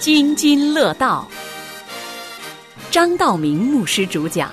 津津乐道，张道明牧师主讲。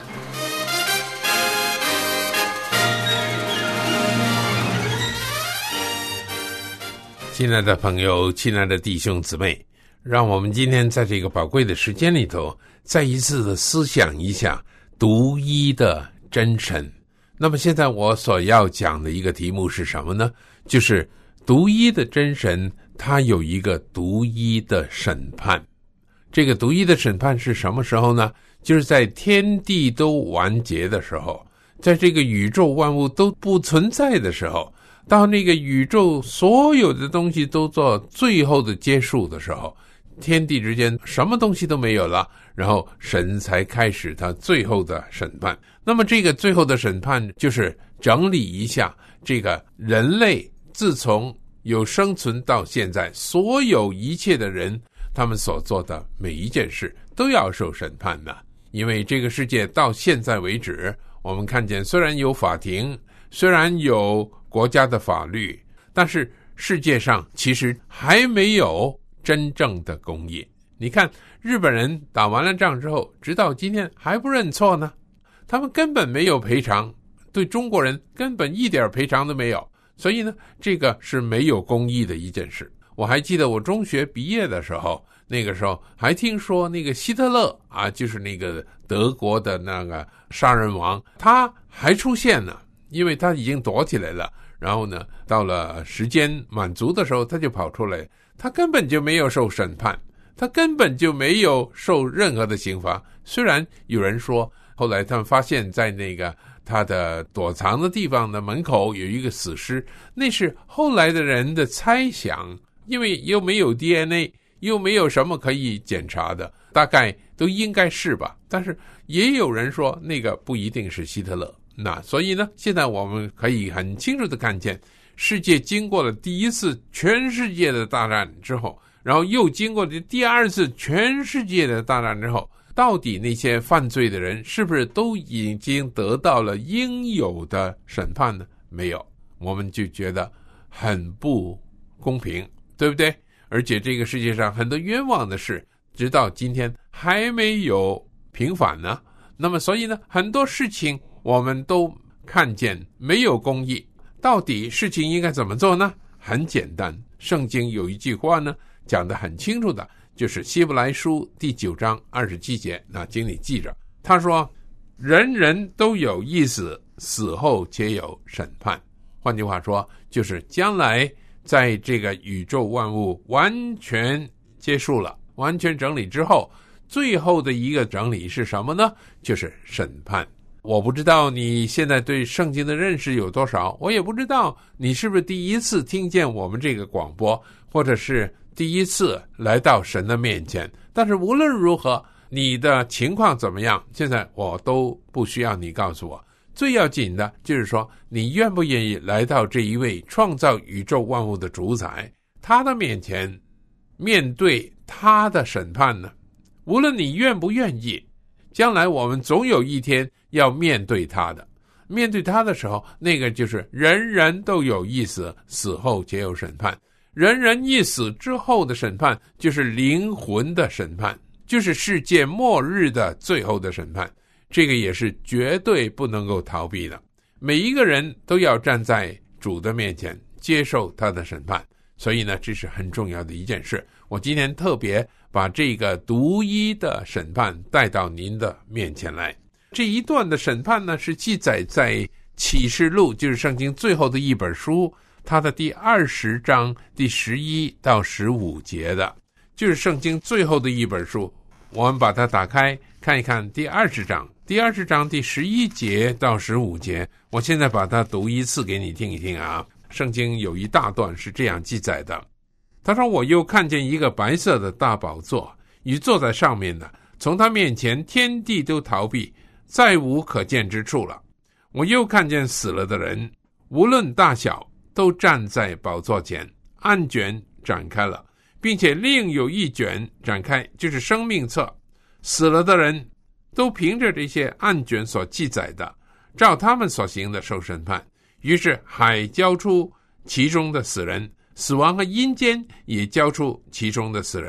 亲爱的朋友，亲爱的弟兄姊妹，让我们今天在这个宝贵的时间里头，再一次的思想一下独一的真神。那么现在我所要讲的一个题目是什么呢？就是独一的真神，他有一个独一的审判。这个独一的审判是什么时候呢？就是在天地都完结的时候，在这个宇宙万物都不存在的时候，到那个宇宙所有的东西都做最后的结束的时候，天地之间什么东西都没有了，然后神才开始他最后的审判。那么这个最后的审判就是整理一下这个人类自从有生存到现在，所有一切的人他们所做的每一件事都要受审判的。因为这个世界到现在为止，我们看见虽然有法庭，虽然有国家的法律，但是世界上其实还没有真正的公义。你看日本人打完了仗之后，直到今天还不认错呢，他们根本没有赔偿，对中国人根本一点赔偿都没有。所以呢，这个是没有公义的一件事。我还记得我中学毕业的时候，那个时候还听说那个希特勒啊，就是那个德国的那个杀人王，他还出现了，因为他已经躲起来了。然后呢，到了时间满足的时候，他就跑出来，他根本就没有受审判，他根本就没有受任何的刑罚。虽然有人说，后来他们发现在那个他的躲藏的地方的门口有一个死尸，那是后来的人的猜想，因为又没有 DNA， 又没有什么可以检查的，大概都应该是吧。但是也有人说那个不一定是希特勒。那所以呢，现在我们可以很清楚的看见，世界经过了第一次全世界的大战之后，然后又经过了第二次全世界的大战之后，到底那些犯罪的人是不是都已经得到了应有的审判呢？没有，我们就觉得很不公平，对不对？而且这个世界上很多冤枉的事，直到今天还没有平反呢。那么所以呢，很多事情我们都看见没有公义，到底事情应该怎么做呢？很简单，圣经有一句话呢讲得很清楚的，就是希伯来书第9章27节，那经里记着，他说人人都有一死，死后皆有审判。换句话说，就是将来在这个宇宙万物完全结束了，完全整理之后，最后的一个整理是什么呢？就是审判。我不知道你现在对圣经的认识有多少，我也不知道你是不是第一次听见我们这个广播，或者是第一次来到神的面前。但是无论如何，你的情况怎么样，现在我都不需要你告诉我。最要紧的就是说，你愿不愿意来到这一位创造宇宙万物的主宰，他的面前，面对他的审判呢？无论你愿不愿意，将来我们总有一天要面对他的。面对他的时候，那个就是人人都有一死，死后皆有审判。人人一死之后的审判，就是灵魂的审判，就是世界末日的最后的审判。这个也是绝对不能够逃避的，每一个人都要站在主的面前接受他的审判。所以呢，这是很重要的一件事。我今天特别把这个独一的审判带到您的面前来。这一段的审判呢，是记载在启示录，就是圣经最后的一本书，它的第20章第11到15节的，就是圣经最后的一本书。我们把它打开看一看第20章，第20章第11节到15节，我现在把它读一次给你听一听啊。圣经有一大段是这样记载的，他说，我又看见一个白色的大宝座，与坐在上面的，从他面前天地都逃避，再无可见之处了。我又看见死了的人，无论大小，都站在宝座前，案卷展开了，并且另有一卷展开，就是生命册。死了的人都凭着这些案卷所记载的，照他们所行的受审判。于是海交出其中的死人，死亡和阴间也交出其中的死人，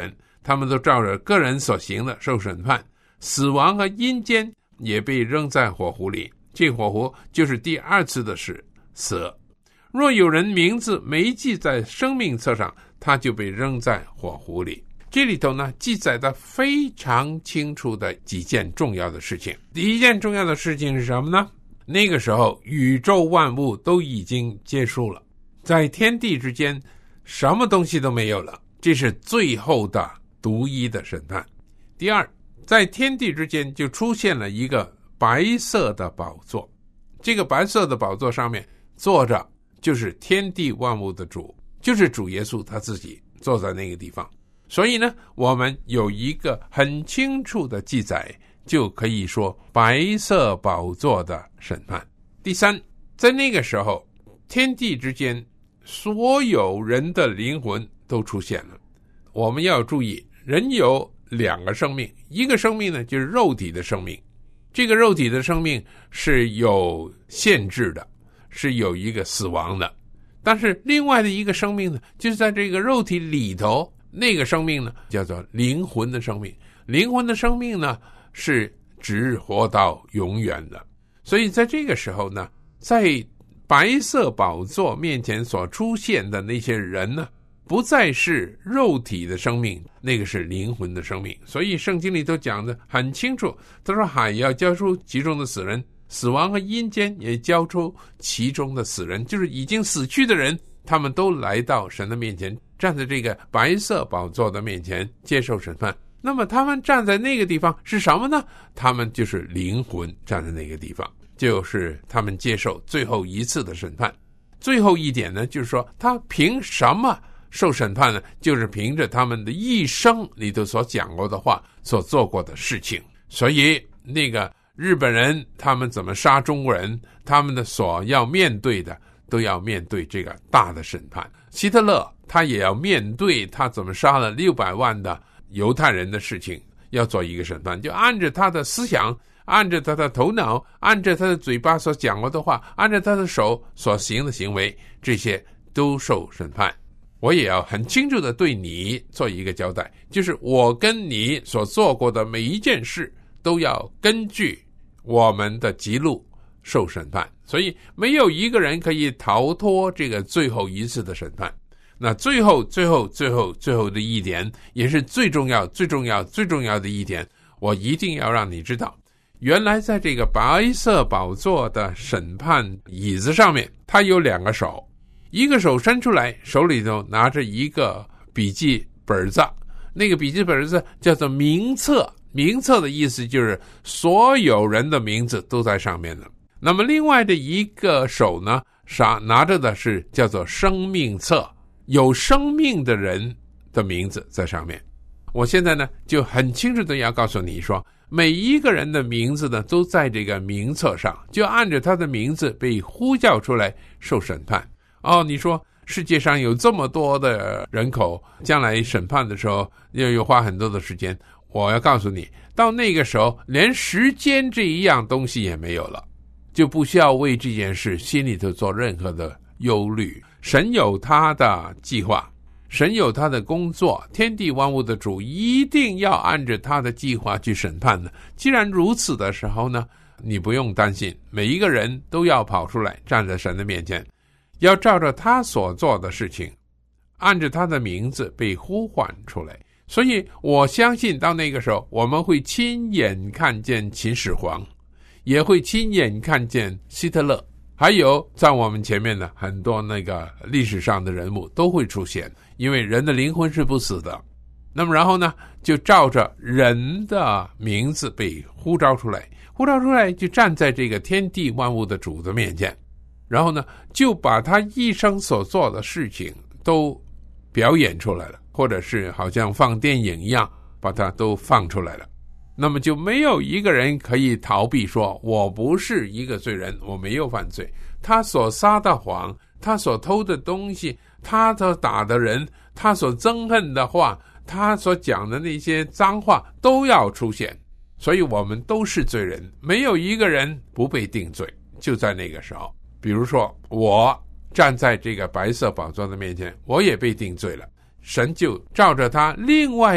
他们都照着个人所行的受审判，死亡和阴间也被扔在火湖里。这火湖就是第二次的死。若有人名字没记在生命册上，他就被扔在火湖里。这里头呢，记载的非常清楚的几件重要的事情。第一件重要的事情是什么呢？那个时候宇宙万物都已经结束了，在天地之间什么东西都没有了，这是最后的独一的审判。第二，在天地之间就出现了一个白色的宝座，这个白色的宝座上面坐着就是天地万物的主，就是主耶稣他自己坐在那个地方。所以呢，我们有一个很清楚的记载，就可以说白色宝座的审判。第三，在那个时候天地之间所有人的灵魂都出现了。我们要注意，人有两个生命，一个生命呢就是肉体的生命，这个肉体的生命是有限制的，是有一个死亡的。但是另外的一个生命呢，就是在这个肉体里头，那个生命呢叫做灵魂的生命。灵魂的生命呢是直活到永远的。所以在这个时候呢，在白色宝座面前所出现的那些人呢，不再是肉体的生命，那个是灵魂的生命。所以圣经里头讲的很清楚，他说海要交出其中的死人，死亡和阴间也交出其中的死人，就是已经死去的人，他们都来到神的面前，站在这个白色宝座的面前接受审判。那么他们站在那个地方是什么呢？他们就是灵魂站在那个地方，就是他们接受最后一次的审判。最后一点呢，就是说他凭什么受审判呢？就是凭着他们的一生里头所讲过的话，所做过的事情。所以那个日本人他们怎么杀中国人，他们的所要面对的都要面对这个大的审判。希特勒他也要面对他怎么杀了600万的犹太人的事情，要做一个审判，就按着他的思想，按着他的头脑，按着他的嘴巴所讲过的话，按着他的手所行的行为，这些都受审判。我也要很清楚的对你做一个交代，就是我跟你所做过的每一件事都要根据我们的记录受审判。所以没有一个人可以逃脱这个最后一次的审判。那最后的一点，也是最重要的一点，我一定要让你知道，原来在这个白色宝座的审判椅子上面，他有2个手，一个手伸出来，手里头拿着一个笔记本子，那个笔记本子叫做名册，名册的意思就是所有人的名字都在上面的。那么另外的一个手呢，拿着的是叫做生命册，有生命的人的名字在上面。我现在呢就很清楚的要告诉你说，每一个人的名字呢都在这个名册上，就按着他的名字被呼叫出来受审判。你说世界上有这么多的人口，将来审判的时候又花很多的时间。我要告诉你，到那个时候连时间这一样东西也没有了，就不需要为这件事心里头做任何的忧虑。神有他的计划，神有他的工作，天地万物的主一定要按着他的计划去审判的。既然如此的时候呢，你不用担心，每一个人都要跑出来站在神的面前，要照着他所做的事情，按着他的名字被呼唤出来。所以我相信到那个时候，我们会亲眼看见秦始皇，也会亲眼看见希特勒，还有在我们前面的很多那个历史上的人物都会出现，因为人的灵魂是不死的。那么然后呢，就照着人的名字被呼召出来，就站在这个天地万物的主的面前，然后呢就把他一生所做的事情都表演出来了，或者是好像放电影一样把它都放出来了。那么就没有一个人可以逃避说，我不是一个罪人，我没有犯罪。他所撒的谎，他所偷的东西，他所打的人，他所憎恨的话，他所讲的那些脏话都要出现。所以我们都是罪人，没有一个人不被定罪。就在那个时候，比如说我站在这个白色宝座的面前，我也被定罪了，神就照着他另外的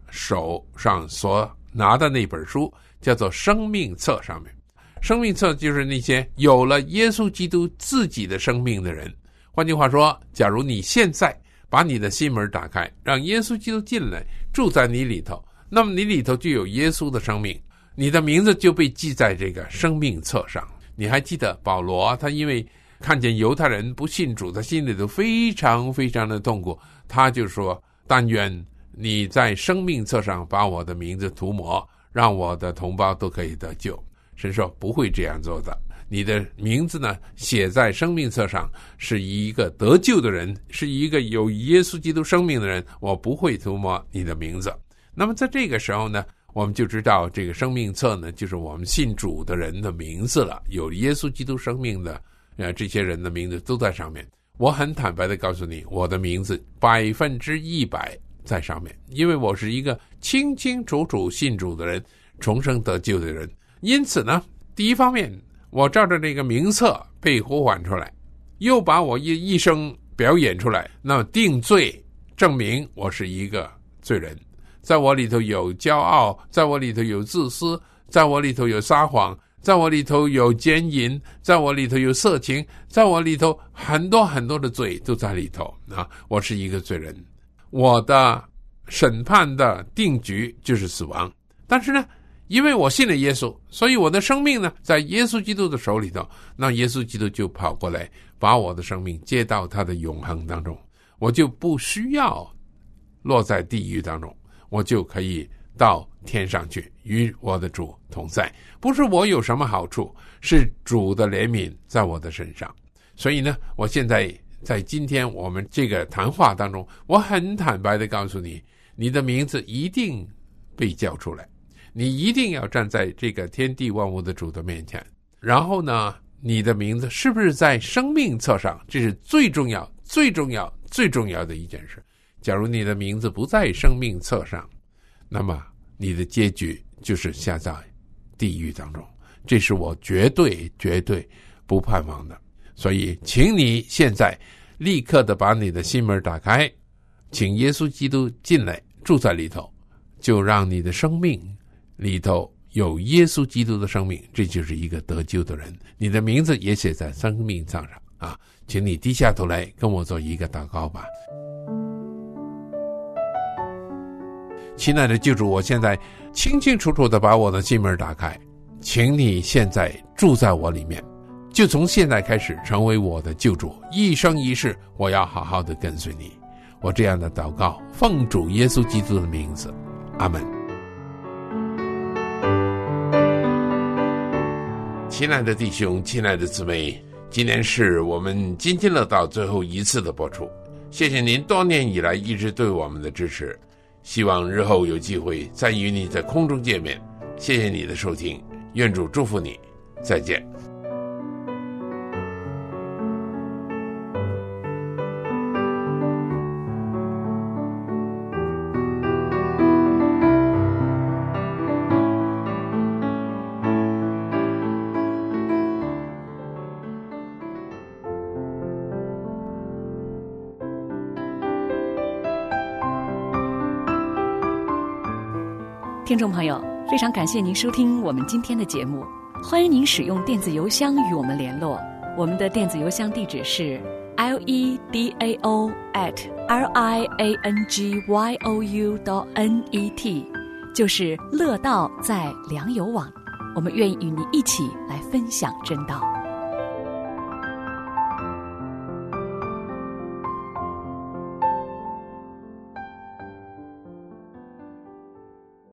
手上所拿的那本书叫做生命册上面。生命册就是那些有了耶稣基督自己的生命的人。换句话说，假如你现在把你的心门打开，让耶稣基督进来住在你里头，那么你里头就有耶稣的生命，你的名字就被记在这个生命册上。你还记得保罗，他因为看见犹太人不信主，他心里头非常非常的痛苦，他就说，但愿你在生命册上把我的名字涂抹，让我的同胞都可以得救。神说不会这样做的，你的名字呢写在生命册上，是一个得救的人，是一个有耶稣基督生命的人，我不会涂抹你的名字。那么在这个时候呢，我们就知道这个生命册呢，就是我们信主的人的名字了，有耶稣基督生命的这些人的名字都在上面。我很坦白的告诉你，我的名字100%在上面，因为我是一个清清楚楚信主的人，重生得救的人。因此呢，第一方面，我照着这个名册被呼唤出来，又把我一生表演出来，那定罪，证明我是一个罪人。在我里头有骄傲，在我里头有自私，在我里头有撒谎，在我里头有奸淫，在我里头有色情，在我里头很多很多的罪都在里头啊！我是一个罪人，我的审判的定局就是死亡。但是呢，因为我信了耶稣，所以我的生命呢在耶稣基督的手里头，那耶稣基督就跑过来把我的生命接到他的永恒当中，我就不需要落在地狱当中，我就可以到天上去与我的主同在。不是我有什么好处，是主的怜悯在我的身上。所以呢，我现在在今天我们这个谈话当中，我很坦白的告诉你，你的名字一定被叫出来，你一定要站在这个天地万物的主的面前。然后呢，你的名字是不是在生命册上，这是最重要最重要最重要的一件事。假如你的名字不在生命册上，那么你的结局就是下在地狱当中，这是我绝对绝对不盼望的。所以请你现在立刻的把你的心门打开，请耶稣基督进来住在里头，就让你的生命里头有耶稣基督的生命，这就是一个得救的人。你的名字也写在生命册上啊！请你低下头来跟我做一个祷告吧。亲爱的救主，我现在清清楚楚地把我的心门打开，请你现在住在我里面，就从现在开始成为我的救主，一生一世我要好好的跟随你。我这样的祷告，奉主耶稣基督的名字，阿们。亲爱的弟兄，亲爱的姊妹，今年是我们津津乐道最后一次的播出，谢谢您多年以来一直对我们的支持，希望日后有机会再与你在空中见面。谢谢你的收听，愿主祝福你，再见。 听众朋友，非常感谢您收听我们今天的节目，欢迎您使用电子邮箱与我们联络。我们的电子邮箱地址是 ledao@liangyou.net， 就是乐道在良友网。我们愿意与您一起来分享真道。